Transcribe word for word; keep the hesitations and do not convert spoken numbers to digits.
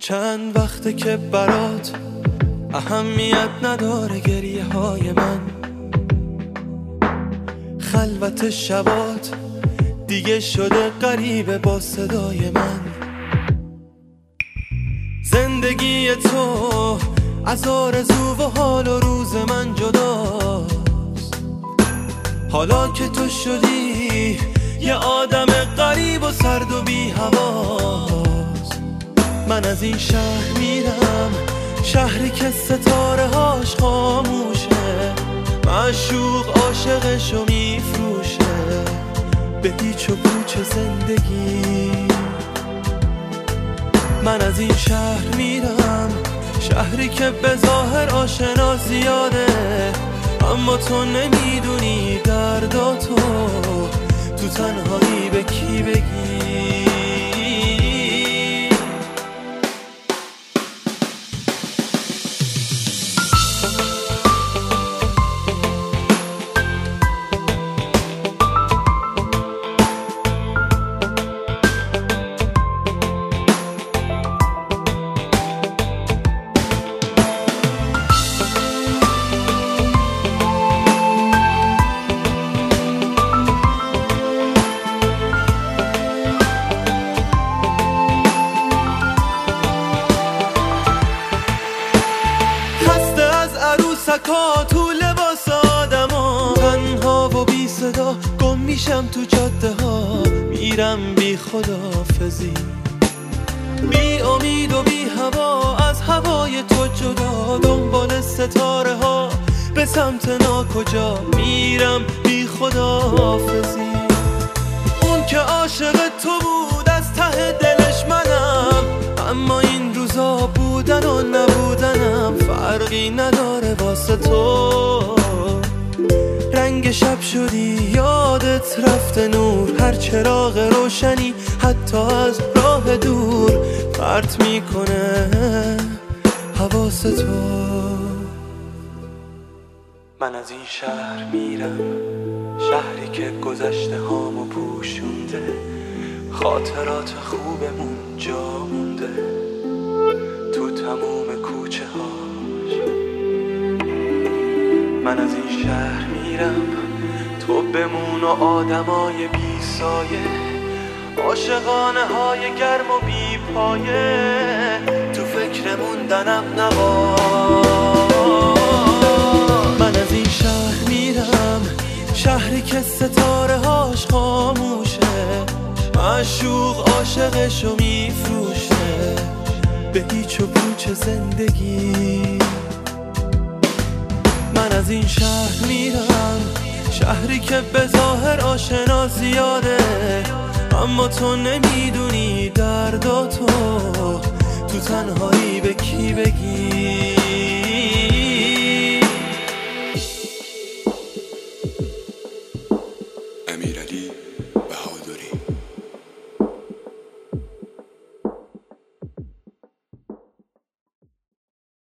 چند وقته که برات اهمیت نداره گریه های من، خلوت شبات دیگه شده غریبه با صدای من. زندگی تو از آرزو و حال و روز من جداست، حالا که تو شدی یه آدم غریب و سرد و بی حواس. من از این شهر میرم، شهری که ستاره هاش خاموشه، معشوق عاشقشو میفروشه به هیچ و پوچ زندگی. من از این شهر میرم، شهری که به ظاهر آشنا زیاده، اما تو نمیدونی درداتو تو تنهایی به کی بگی. سکا تو لباس آدما، تنها و بی صدا گم میشم تو جاده ها، میرم بی خدافزی، بی امید و بی هوا، از هوای تو جدا، دنبال ستاره ها به سمت ناکجا، میرم بی خدافزی. اون که عاشق تو بود از ته دلش منم، اما این روزا بودن و نبودنم فرقی نداره واسه تو. رنگ شب شدی یادت رفته نور، هر چراغ روشنی حتی از راه دور پرت میکنه حواس تو. من از این شهر میرم، شهری که گذشته هامو پوشونده، خاطرات خوبمون جا مونده تو تموم کوچه هاش. من از این شهر میرم، تو بمون و آدمای بی سایه، عاشقانه های گرم و بی پایه، تو فکر موندنم نباش. من از این شهر میرم، شهری که ستاره هاش خاموشه، معشوق عاشقشو میفروشه به هیچ و پوچ زندگی. من از این شهر میرم، شهری که به ظاهر آشنا زیاده، اما تو نمیدونی درداتو تو تنهایی به کی بگی.